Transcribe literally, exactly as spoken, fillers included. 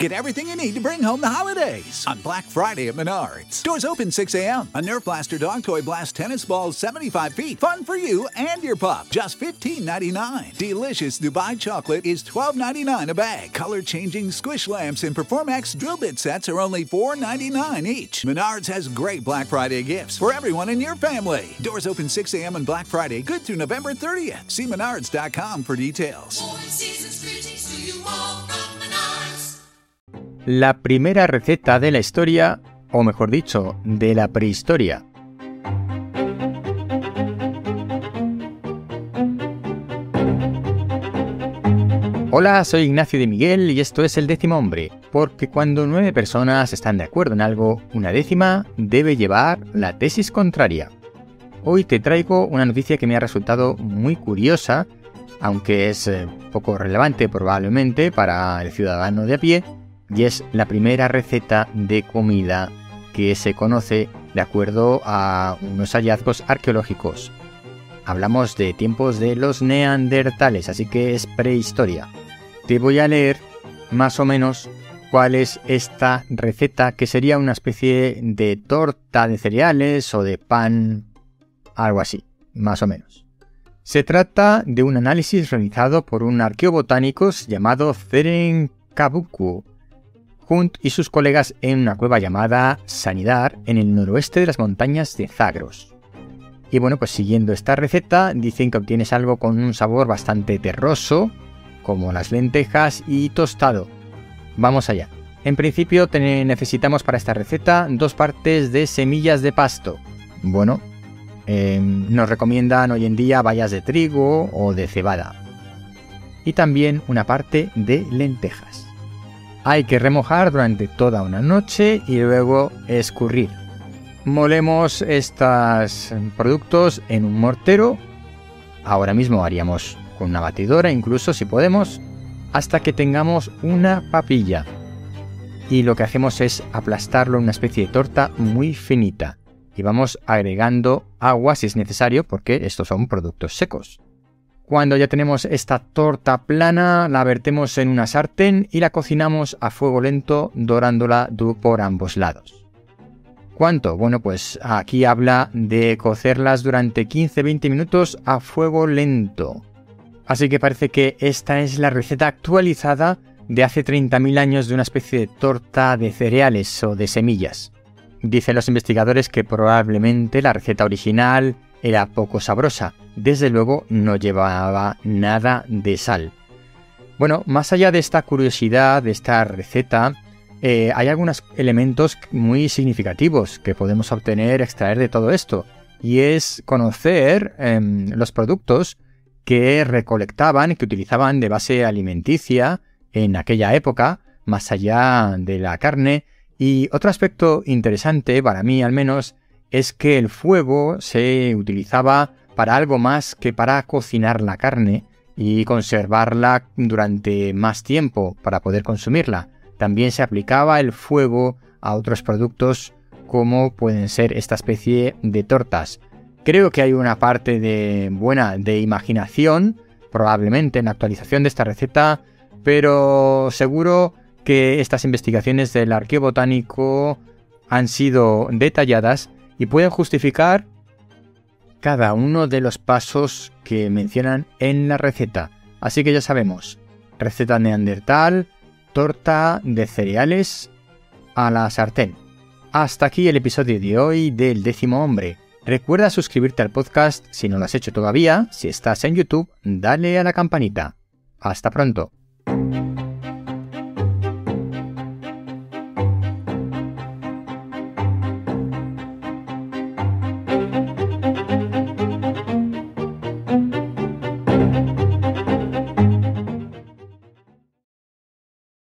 Get everything you need to bring home the holidays on Black Friday at Menards. Stores open six a.m. A Nerf Blaster Dog Toy Blast tennis ball seventy-five feet. Fun for you and your pup. Just fifteen ninety-nine. Delicious Dubai chocolate is twelve ninety-nine a bag. Color-changing squish lamps and Performax drill bit sets are only four ninety-nine each. Menards has great Black Friday gifts for everyone in your family. Doors open six a.m. on Black Friday, good through November thirtieth. See menards dot com for details. La primera receta de la historia, o mejor dicho, de la prehistoria. Hola, soy Ignacio de Miguel y esto es El Décimo Hombre, porque cuando nueve personas están de acuerdo en algo, una décima debe llevar la tesis contraria. Hoy te traigo una noticia que me ha resultado muy curiosa, aunque es eh, poco relevante probablemente para el ciudadano de a pie, y es la primera receta de comida que se conoce de acuerdo a unos hallazgos arqueológicos. Hablamos de tiempos de los neandertales, así que es prehistoria. Te voy a leer más o menos cuál es esta receta, que sería una especie de torta de cereales o de pan, algo así, más o menos. Se trata de un análisis realizado por un arqueobotánico llamado Ferenc Kabuku y sus colegas en una cueva llamada Sanidar, en el noroeste de las montañas de Zagros. Y bueno, pues siguiendo esta receta, dicen que obtienes algo con un sabor bastante terroso, como las lentejas, y tostado. Vamos allá. En principio te necesitamos para esta receta dos partes de semillas de pasto. Bueno, eh, nos recomiendan hoy en día bayas de trigo o de cebada. Y también una parte de lentejas. Hay que remojar durante toda una noche y luego escurrir. Molemos estos productos en un mortero. Ahora mismo haríamos con una batidora, incluso si podemos, hasta que tengamos una papilla. Y lo que hacemos es aplastarlo en una especie de torta muy finita. Y vamos agregando agua si es necesario, porque estos son productos secos. Cuando ya tenemos esta torta plana, la vertemos en una sartén y la cocinamos a fuego lento, dorándola por ambos lados. ¿Cuánto? Bueno, pues aquí habla de cocerlas durante quince a veinte minutos a fuego lento. Así que parece que esta es la receta actualizada de hace treinta mil años de una especie de torta de cereales o de semillas. Dicen los investigadores que probablemente la receta original era poco sabrosa. Desde luego no llevaba nada de sal. Bueno, más allá de esta curiosidad, de esta receta, eh, hay algunos elementos muy significativos que podemos obtener, extraer de todo esto. Y es conocer eh, los productos que recolectaban y que utilizaban de base alimenticia en aquella época, más allá de la carne. Y otro aspecto interesante, para mí al menos, es que el fuego se utilizaba para algo más que para cocinar la carne y conservarla durante más tiempo para poder consumirla. También se aplicaba el fuego a otros productos como pueden ser esta especie de tortas. Creo que hay una parte de buena de imaginación, probablemente en la actualización de esta receta, pero seguro que estas investigaciones del arqueobotánico han sido detalladas y pueden justificar cada uno de los pasos que mencionan en la receta. Así que ya sabemos, receta neandertal, torta de cereales a la sartén. Hasta aquí el episodio de hoy del Décimo Hombre. Recuerda suscribirte al podcast si no lo has hecho todavía. Si estás en YouTube, dale a la campanita. Hasta pronto.